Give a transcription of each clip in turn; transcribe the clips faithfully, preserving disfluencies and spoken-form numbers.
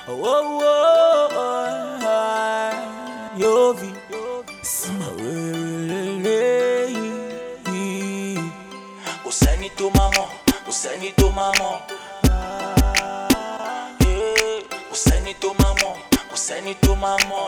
Oh, oh, oh, oh, Yovi, kò sẹ́ni tó máa mọ̀, kò sẹ́ni tó máa mọ̀, kò sẹ́ni tó máa mọ̀, kò sẹ́ni tó máa mọ̀,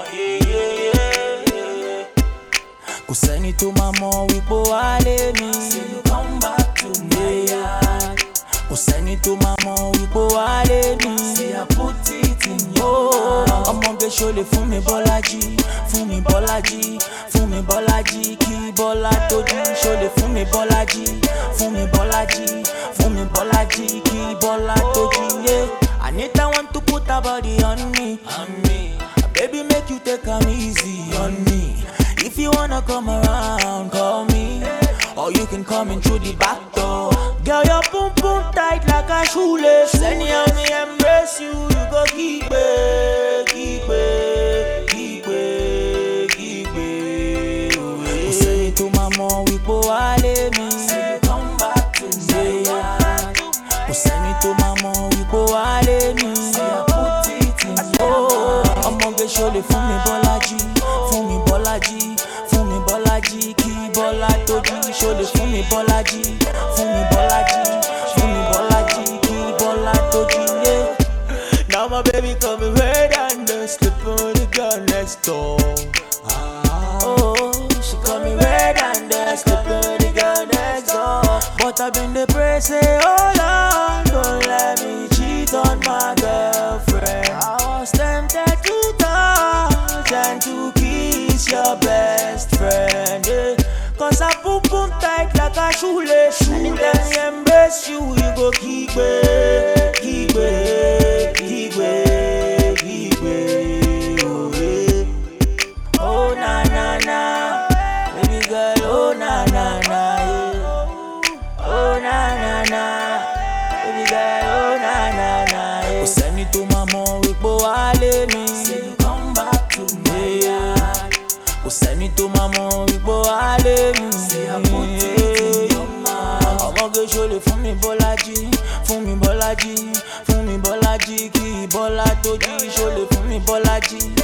kò sẹ́ni tó máa mọ̀ wípé wálé mi. Say you come back to my yard. Kò sẹ́ni tó máa mọ̀ wípé wálé mi. Say I put it in your mouth. Ọmọge ṣo lè fún mi Bọ́lájí, fún mi Bọ́lájí, fún mi Bọ́lájí, kí Bọ́lá tójú. Ṣo lè fún mi Bọ́lájí, fún mi Bọ́lájí, fún mi Bọ́lájí, kí Bọ́lá tójú. Yeah. Anita want to put her body on me, on me. Baby, make you take am easy on me. If you wanna come around, call me, or you can come in through the back door. Girl, your boom boom tight like a shoelace. Anyhow me embrace you, you go keep it, keep it, keep it, keep it. Kò sẹ́ni tó máa mọ̀ wípé wálé mi. Say you come back to my yard. Kò sẹ́ni tó máa mọ̀ wípé wálé mi. Say I put it in your mouth. Ọmọge ṣo lè fún mi Bọ́lájí, fún mi Bọ́lájí, fún mi Bọ́lájí, kí Bọ́lá tójú. Ṣo lè fún mi Bọ́lájí, fún mi Bọ́lájí, fún mi Bọ́lájí, kí Bọ́lá tójú. Yeah. Now my baby coming red and then slipping with the girl next door. Ah, oh, she coming red and then slipping with the girl next door. But I've been the praise, say, hold on, don't let me cheat on my girlfriend. I was tempted to touch and to kiss your best friend, yeah. Cause I boom boom tight like a shoelace. Anytime you embrace you, you go keep it, keep it, keep it, keep it, oh yeah. Oh na na na, baby girl, oh na na na, yeah. Oh na na na, baby girl, oh na na na, yeah. Kò sẹ́ni tó máa mọ̀ wípé wálé mi. Say you come back to my yard. Kò sẹ́ni tó máa mọ̀ wípé wálé mi. Say I put it in your mouth. Ọmọge ṣo lè fún mi Bọ́lájí, fún mi Bọ́lájí, fún mi Bọ́lájí, kí Bọ́lá tójú. Ṣo lè fún mi Bọ́lájí,